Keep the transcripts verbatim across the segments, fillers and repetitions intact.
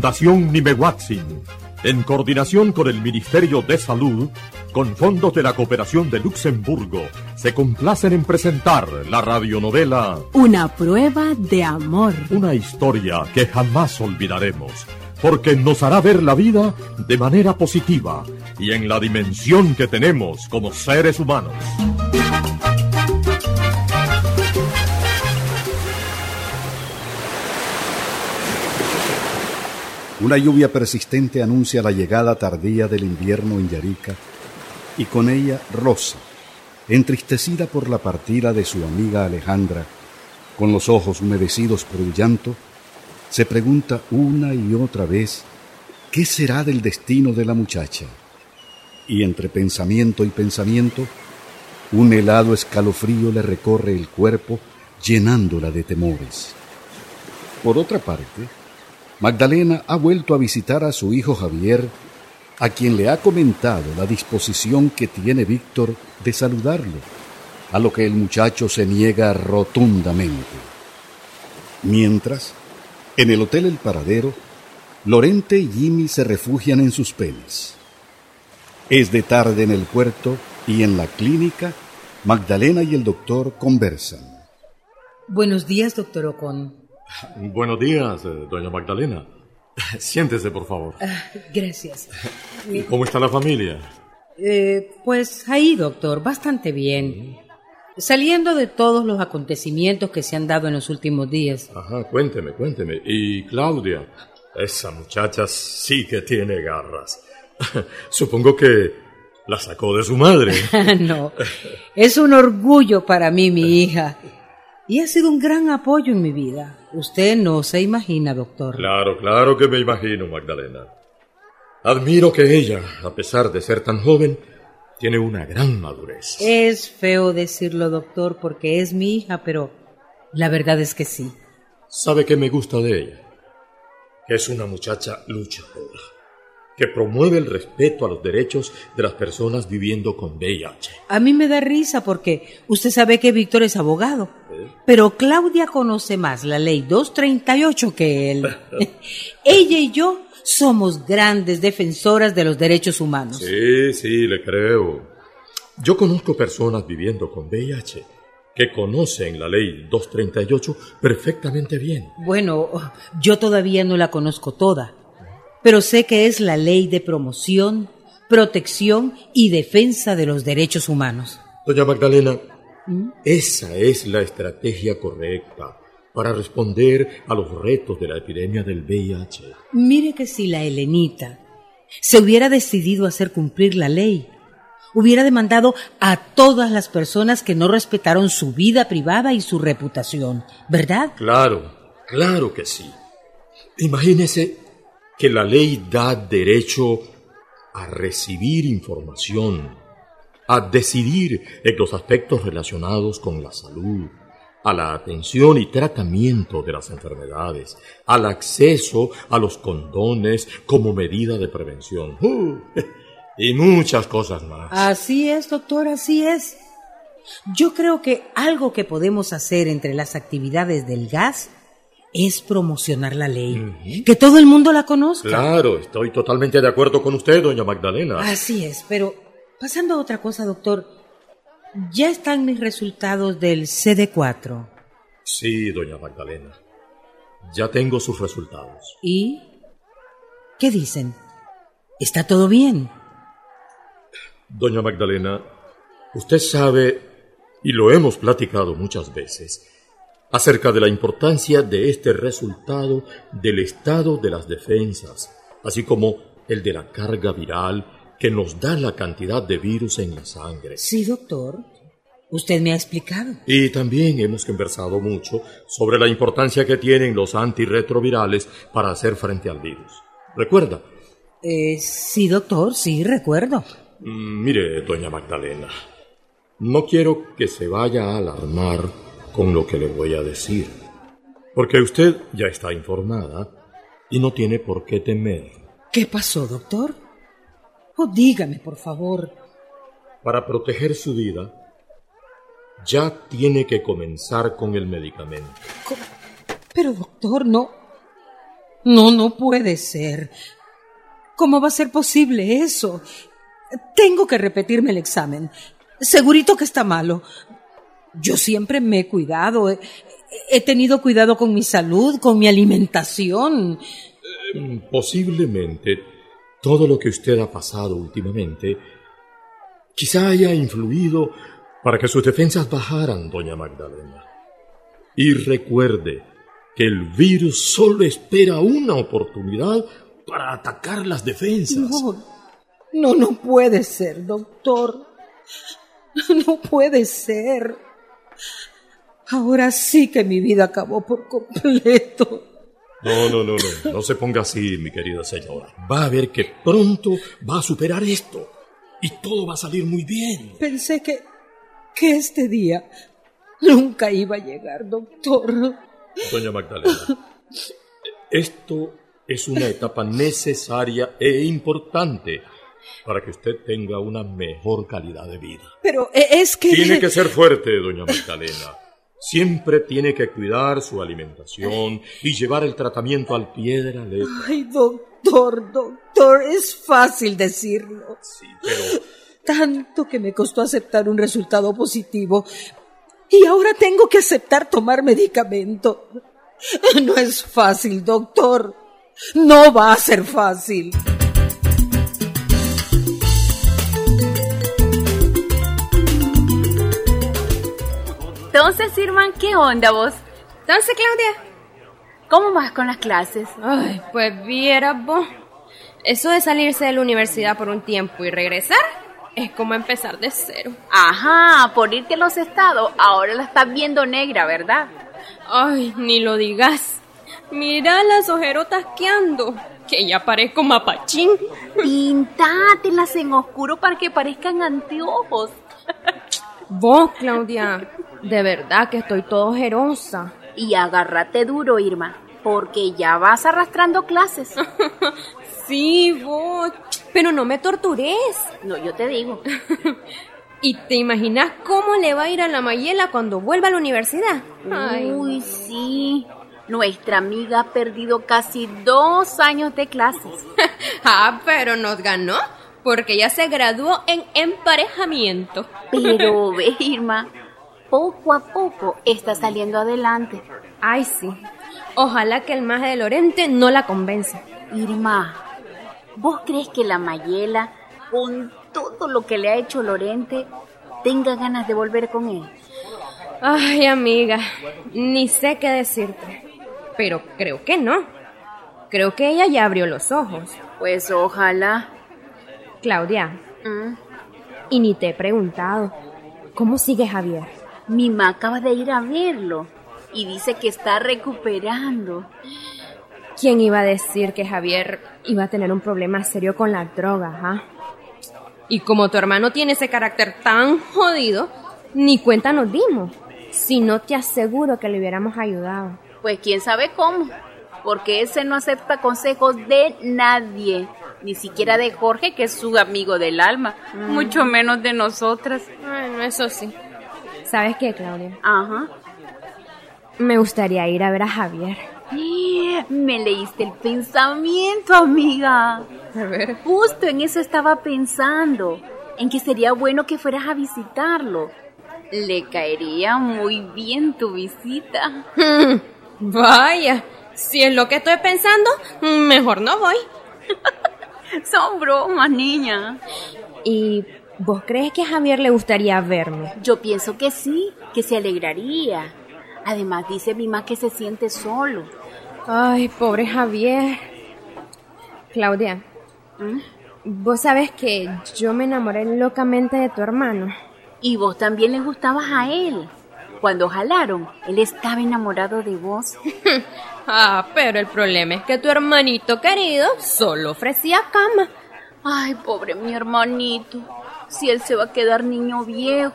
Fundación Nimehuatzin, en coordinación con el Ministerio de Salud, con fondos de la Cooperación de Luxemburgo, se complacen en presentar la radionovela Una prueba de amor. Una historia que jamás olvidaremos, porque nos hará ver la vida de manera positiva y en la dimensión que tenemos como seres humanos. Una lluvia persistente anuncia la llegada tardía del invierno en Yarica, y con ella Rosa, entristecida por la partida de su amiga Alejandra, con los ojos humedecidos por el llanto, se pregunta una y otra vez qué será del destino de la muchacha. Y entre pensamiento y pensamiento, un helado escalofrío le recorre el cuerpo, llenándola de temores. Por otra parte, Magdalena ha vuelto a visitar a su hijo Javier, a quien le ha comentado la disposición que tiene Víctor de saludarlo, a lo que el muchacho se niega rotundamente. Mientras, en el Hotel El Paradero, Lorente y Jimmy se refugian en sus penas. Es de tarde en el puerto y en la clínica, Magdalena y el doctor conversan. Buenos días, doctor Ocon. Buenos días, doña Magdalena. Siéntese, por favor. Uh, gracias. ¿Cómo está la familia? Eh, pues ahí, doctor, bastante bien. Saliendo de todos los acontecimientos que se han dado en los últimos días. Ajá, cuénteme, cuénteme. ¿Y Claudia? Esa muchacha sí que tiene garras. Supongo que la sacó de su madre. No, es un orgullo para mí, mi hija. Y ha sido un gran apoyo en mi vida. Usted no se imagina, doctor. Claro, claro que me imagino, Magdalena. Admiro que ella, a pesar de ser tan joven, tiene una gran madurez. Es feo decirlo, doctor, porque es mi hija, pero la verdad es que sí. ¿Sabe qué me gusta de ella? Que es una muchacha luchadora, que promueve el respeto a los derechos de las personas viviendo con V I H. A mí me da risa porque usted sabe que Víctor es abogado, ¿Eh? pero Claudia conoce más la ley doscientos treinta y ocho que él. Ella y yo somos grandes defensoras de los derechos humanos. Sí, sí, le creo. Yo conozco personas viviendo con V I H que conocen la ley doscientos treinta y ocho perfectamente bien. Bueno, yo todavía no la conozco toda, pero sé que es la ley de promoción, protección y defensa de los derechos humanos. Doña Magdalena, ¿Mm? esa es la estrategia correcta para responder a los retos de la epidemia del V I H. Mire que si la Helenita se hubiera decidido a hacer cumplir la ley, hubiera demandado a todas las personas que no respetaron su vida privada y su reputación, ¿verdad? Claro, claro que sí. Imagínese que la ley da derecho a recibir información, a decidir en los aspectos relacionados con la salud, a la atención y tratamiento de las enfermedades, al acceso a los condones como medida de prevención, uh, y muchas cosas más. Así es, doctor, así es. Yo creo que algo que podemos hacer entre las actividades del G A S es promocionar la ley, uh-huh. que todo el mundo la conozca. Claro, estoy totalmente de acuerdo con usted, doña Magdalena. Así es, pero pasando a otra cosa, doctor, ¿ya están mis resultados del C D cuatro? Sí, doña Magdalena, ya tengo sus resultados. ¿Y qué dicen? ¿Está todo bien? Doña Magdalena, usted sabe, y lo hemos platicado muchas veces, acerca de la importancia de este resultado del estado de las defensas, así como el de la carga viral que nos da la cantidad de virus en la sangre. Sí, doctor. Usted me ha explicado. Y también hemos conversado mucho sobre la importancia que tienen los antirretrovirales para hacer frente al virus. ¿Recuerda? Eh, sí, doctor, sí, recuerdo. Mm, mire, doña Magdalena, no quiero que se vaya a alarmar con lo que le voy a decir, porque usted ya está informada y no tiene por qué temer. ¿Qué pasó, doctor? Oh, dígame, por favor. Para proteger su vida, ya tiene que comenzar con el medicamento. ¿Cómo? Pero, doctor, no... No, no puede ser. ¿Cómo va a ser posible eso? Tengo que repetirme el examen. Segurito que está malo. Yo siempre me he cuidado. He, he tenido cuidado con mi salud, con mi alimentación. Eh, posiblemente todo lo que usted ha pasado últimamente quizá haya influido para que sus defensas bajaran, doña Magdalena. Y recuerde que el virus solo espera una oportunidad para atacar las defensas. No, no, no puede ser, doctor. No puede ser. Ahora sí que mi vida acabó por completo. No, no, no, no. No se ponga así, mi querida señora. Va a ver que pronto va a superar esto. Y todo va a salir muy bien. Pensé que, que este día nunca iba a llegar, doctor. Doña Magdalena, esto es una etapa necesaria e importante para que usted tenga una mejor calidad de vida. Pero es que... Tiene que ser fuerte, doña Magdalena. Siempre tiene que cuidar su alimentación y llevar el tratamiento al pie de la letra. Ay, doctor, doctor, es fácil decirlo. Sí, pero... Tanto que me costó aceptar un resultado positivo. Y ahora tengo que aceptar tomar medicamento. No es fácil, doctor. No va a ser fácil. Entonces, Irma, ¿qué onda vos? Entonces, Claudia, ¿cómo vas con las clases? ay, pues vieras vos, eso de salirse de la universidad por un tiempo y regresar es como empezar de cero. Ajá, por irte a los estados, ahora la estás viendo negra, ¿verdad? Ay, ni lo digas. Mira las ojerotas que ando, que ya parezco mapachín. Pintátelas en oscuro para que parezcan anteojos. Vos, Claudia, de verdad que estoy todo ojerosa. Y agárrate duro, Irma, porque ya vas arrastrando clases. Sí, vos, pero no me tortures. No, yo te digo. ¿Y te imaginas cómo le va a ir a la Mayela cuando vuelva a la universidad? Ay, uy, sí. Nuestra amiga ha perdido casi dos años de clases. Ah, pero nos ganó, porque ella se graduó en emparejamiento. Pero ve, Irma, poco a poco está saliendo adelante. Ay, sí. Ojalá que el maje de Lorente no la convenza. Irma, ¿vos crees que la Mayela, con todo lo que le ha hecho Lorente, tenga ganas de volver con él? Ay, amiga, ni sé qué decirte, pero creo que no. Creo que ella ya abrió los ojos. Pues ojalá. Claudia, ¿Mm? y ni te he preguntado, ¿cómo sigue Javier? Mi ma acaba de ir a verlo y dice que está recuperando. ¿Quién iba a decir que Javier iba a tener un problema serio con las drogas, ah? Y como tu hermano tiene ese carácter tan jodido, ni cuenta nos dimos. Si no, te aseguro que le hubiéramos ayudado. Pues quién sabe cómo, porque ese no acepta consejos de nadie, ni siquiera de Jorge, que es su amigo del alma, mm. mucho menos de nosotras. Bueno, eso sí. ¿Sabes qué, Claudia? Ajá. Me gustaría ir a ver a Javier. Me leíste el pensamiento, amiga. A ver. Justo en eso estaba pensando, en que sería bueno que fueras a visitarlo. Le caería muy bien tu visita. Vaya, si es lo que estoy pensando, mejor no voy. Son bromas, niña. ¿Y vos crees que a Javier le gustaría verme? Yo pienso que sí, que se alegraría. Además, dice mi mamá que se siente solo. Ay, pobre Javier. Claudia, ¿Mm? vos sabes que yo me enamoré locamente de tu hermano. Y vos también le gustabas a él. Cuando jalaron, él estaba enamorado de vos. Ah, pero el problema es que tu hermanito querido solo ofrecía cama. Ay, pobre mi hermanito. Si él se va a quedar niño viejo.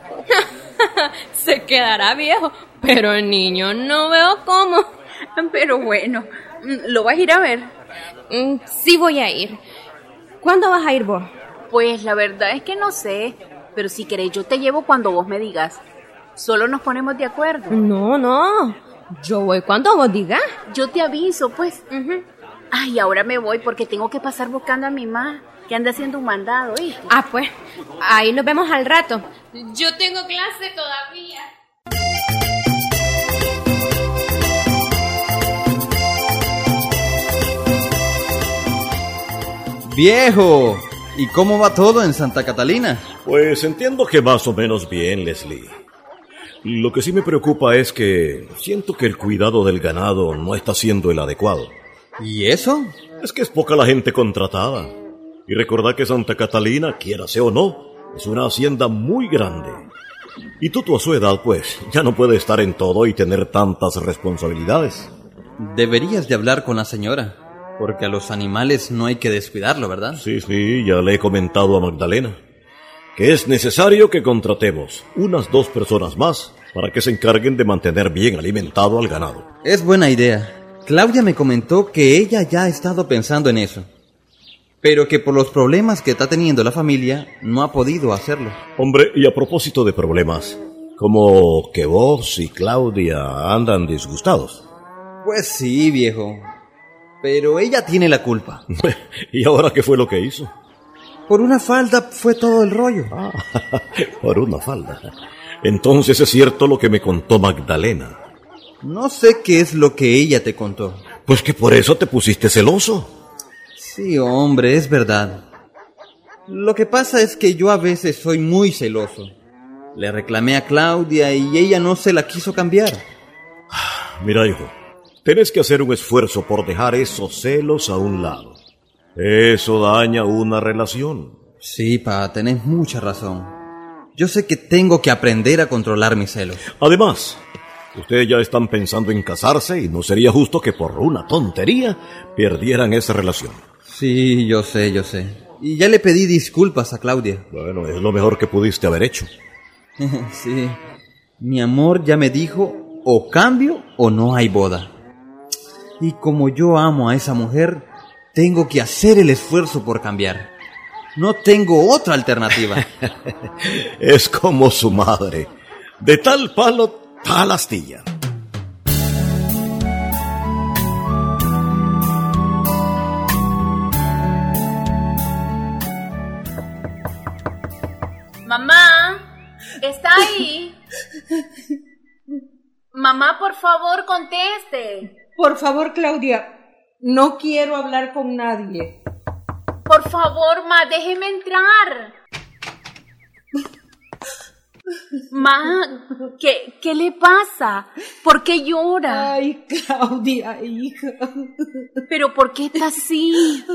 Se quedará viejo, pero el niño no veo cómo. Pero bueno, ¿lo vas a ir a ver? Mm, sí voy a ir. ¿Cuándo vas a ir vos? Pues la verdad es que no sé, pero si querés yo te llevo cuando vos me digas. Solo nos ponemos de acuerdo. No, no, yo voy cuando vos digas. Yo te aviso, pues. Uh-huh. Ay, ahora me voy porque tengo que pasar buscando a mi mamá, que anda haciendo un mandado, ¿eh? Ah, pues, ahí nos vemos al rato. Yo tengo clase todavía. ¡Viejo! ¿Y cómo va todo en Santa Catalina? Pues entiendo que más o menos bien, Leslie. Lo que sí me preocupa es que siento que el cuidado del ganado no está siendo el adecuado. ¿Y eso? Es que es poca la gente contratada. Y recordad que Santa Catalina, quiera sea o no, es una hacienda muy grande. Y tú, tú a su edad, pues, ya no puedes estar en todo y tener tantas responsabilidades. Deberías de hablar con la señora, porque a los animales no hay que descuidarlo, ¿verdad? Sí, sí, ya le he comentado a Magdalena que es necesario que contratemos unas dos personas más para que se encarguen de mantener bien alimentado al ganado. Es buena idea. Claudia me comentó que ella ya ha estado pensando en eso, pero que por los problemas que está teniendo la familia no ha podido hacerlo. Hombre, y a propósito de problemas, como que vos y Claudia andan disgustados. Pues sí, viejo, pero ella tiene la culpa. ¿Y ahora qué fue lo que hizo? Por una falda fue todo el rollo. Ah, por una falda. Entonces es cierto lo que me contó Magdalena. No sé qué es lo que ella te contó. Pues que por eso te pusiste celoso. Sí, hombre, es verdad. Lo que pasa es que yo a veces soy muy celoso. Le reclamé a Claudia y ella no se la quiso cambiar. Mira, hijo, tenés que hacer un esfuerzo por dejar esos celos a un lado. Eso daña una relación. Sí, pa, tenés mucha razón. Yo sé que tengo que aprender a controlar mis celos. Además, ustedes ya están pensando en casarse y no sería justo que por una tontería perdieran esa relación. Sí, yo sé, yo sé. Y ya le pedí disculpas a Claudia. Bueno, es lo mejor que pudiste haber hecho. Sí. Mi amor ya me dijo, o cambio o no hay boda. Y como yo amo a esa mujer, tengo que hacer el esfuerzo por cambiar. No tengo otra alternativa. Es como su madre. De tal palo, tal astilla. Mamá, ¿está ahí? Mamá, por favor, conteste. Por favor, Claudia, no quiero hablar con nadie. Por favor, ma, déjeme entrar. Ma, ¿qué, qué le pasa? ¿Por qué llora? Ay, Claudia, hija. ¿Pero por qué está así?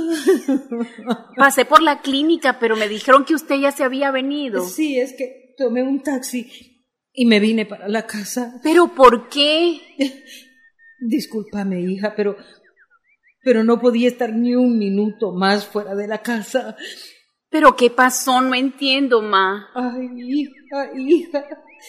Pasé por la clínica, pero me dijeron que usted ya se había venido. Sí, es que tomé un taxi y me vine para la casa. ¿Pero por qué? Discúlpame, hija, pero... pero no podía estar ni un minuto más fuera de la casa. ¿Pero qué pasó? No entiendo, ma. Ay, hija, hija.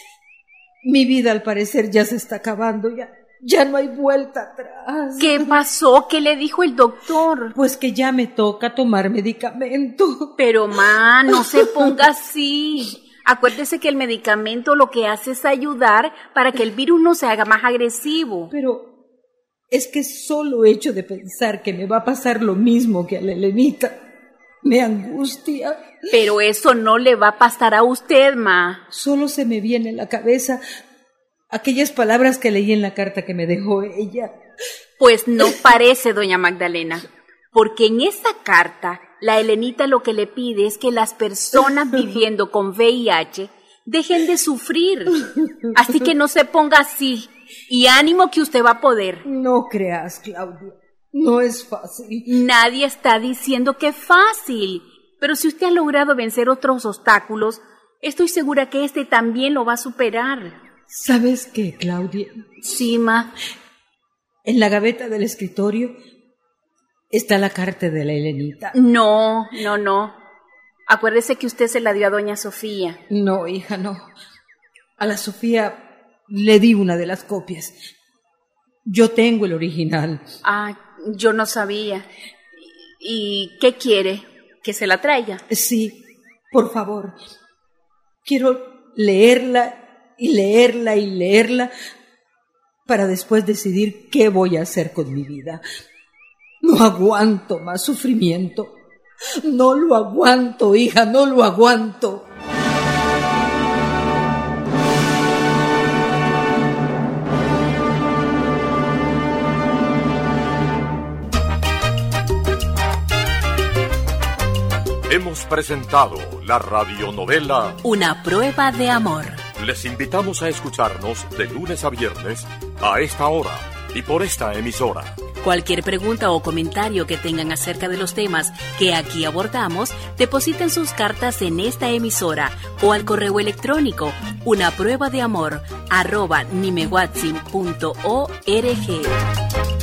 Mi vida al parecer ya se está acabando, ya, ya no hay vuelta atrás. ¿Qué pasó? ¿Qué le dijo el doctor? Pues que ya me toca tomar medicamento. Pero, ma, no se ponga así. Acuérdese que el medicamento lo que hace es ayudar para que el virus no se haga más agresivo. Pero es que solo hecho de pensar que me va a pasar lo mismo que a la Elenita me angustia. Pero eso no le va a pasar a usted, ma. Solo se me viene a la cabeza aquellas palabras que leí en la carta que me dejó ella. Pues no parece, doña Magdalena, porque en esa carta la Elenita lo que le pide es que las personas viviendo con V I H dejen de sufrir. Así que no se ponga así. Y ánimo que usted va a poder. No creas, Claudia. No es fácil. Nadie está diciendo que es fácil. Pero si usted ha logrado vencer otros obstáculos, estoy segura que este también lo va a superar. ¿Sabes qué, Claudia? Sí, ma. En la gaveta del escritorio está la carta de la Elenita. No, no, no. Acuérdese que usted se la dio a doña Sofía. No, hija, no. A la Sofía le di una de las copias. Yo tengo el original. Ah, yo no sabía. ¿Y qué quiere? ¿Que se la traiga? Sí, por favor. Quiero leerla y leerla y leerla para después decidir qué voy a hacer con mi vida. No aguanto más sufrimiento. No lo aguanto, hija, no lo aguanto. Hemos presentado la radionovela Una prueba de amor. Les invitamos a escucharnos de lunes a viernes a esta hora y por esta emisora. Cualquier pregunta o comentario que tengan acerca de los temas que aquí abordamos, depositen sus cartas en esta emisora o al correo electrónico una prueba de amor arroba nimehuatzin punto org.